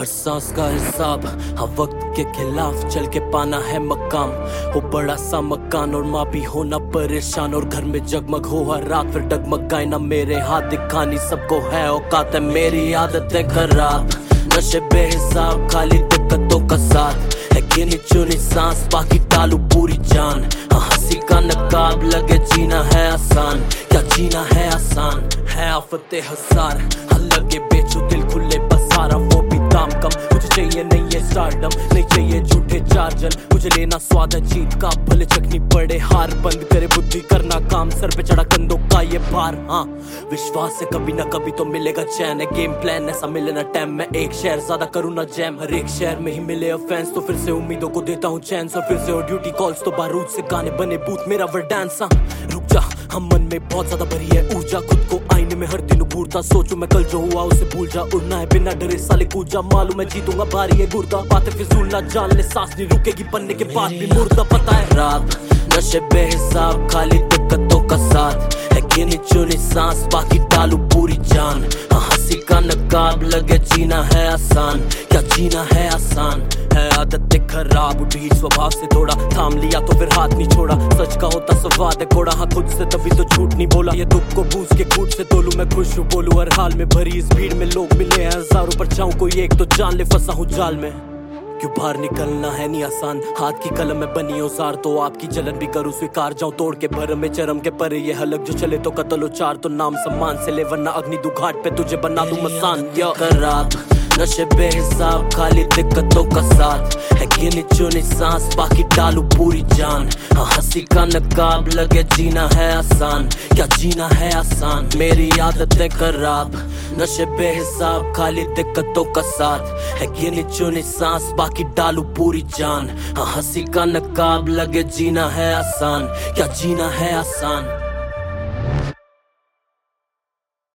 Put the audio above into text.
हर सांस का हिसाब, हाँ वक्त के खिलाफ चल के पाना है मकाम। हो बड़ा सा मकान और माँ भी होना परेशान, और घर में जगमग हो हर रात फिर डगमगाए ना मेरे हाथ। दिखानी सबको है औकात है मेरी आदतें खराब, नशे बेहिसाब खाली दिक्कतों का साथ है। गिनी चुनी सांस बाकी डालू पूरी जान, हाँ हंसी का नकाब लगे जीना है आसान। क्या जीना है आसान है आफते हजार, हाँ लगे बेचो दिल खुले बसारा वो भी दाम कम। मुझे चाहिए नहीं है स्टारडम, नहीं चाहिए झूठे चार्जन, मुझे लेना स्वाद है जीत का भले चखनी पड़े हार। बंद करे बुद्धि करना काम, सर पे चढ़ा कंधों का ये भार। हाँ विश्वास है कभी ना कभी तो मिलेगा चैन, है गेम प्लान ऐसा मिले ना टाइम। मैं एक शहर ज्यादा करूँ ना जैम, हर एक शहर में ही मिले ऑफेंस तो फिर से उम्मीदों को देता हूँ चैंस। और फिर से और ड्यूटी कॉल्स तो बारूद से गाने बने बूथ मेरा वर्डांस। रुक जा हम मन में बहुत ज्यादा भरी है ऊर्जा, खुद को आईने में हर दिन घूरता सोचूं मैं कल जो हुआ उसे भूल जा। उड़ना है बिना डरे साले कूद जा, मालूम मैं जीतूंगा भारी है गुर्दा। बातें फिजूल ना जान ले, सांस नहीं रुकेगी बनने के बाद भी मुर्दा। पता है रात नशे बेहिसाब खाली दिक्कतों का साथ है। गिनी चुनी सांस बाकी डालू पूरी जान, हाँ हंसी का नकाब लगे जीना है आसान। क्या जीना है आसान है आदतें खराब, उठी स्वभाव से थोड़ा थाम लिया तो फिर हाथ नहीं छोड़ा। सच का होता स्वाद है कोड़ा, हाँ खुद से तभी तो झूठ नहीं बोला। ये दुख को बूझ के कूट से तोलूं मैं खुश हूँ बोलूं हर हाल में। भरी इस भीड़ में लोग मिले हैं हजारों, पर चाहूं कोई एक तो जान ले फंसा हूँ जाल में। क्यों बाहर निकलना है नहीं आसान, हाथ की कलम में बनी औजार। तो आपकी जलन भी करूं स्वीकार जाऊं तोड़ के भरम में चरम के परे। ये हलक जो चले तो कत्ल चार, तो नाम सम्मान से ले वरना अग्नि दुघाट पे तुझे बना दूं मसान। खराब नशे बेहिसाब खाली दिक्कतों का साथ है। गिनी चुनी सांस बाकी डालू पूरी जान, हाँ हंसी का नकाब लगे जीना है आसान। क्या जीना है आसान मेरी आदतें खराब, नशे बेहिसाब खाली दिक्कतों का साथ है। गिनी चुनी सांस बाकी डालू पूरी जान, हाँ हंसी का नकाब लगे जीना है आसान। क्या जीना है आसान।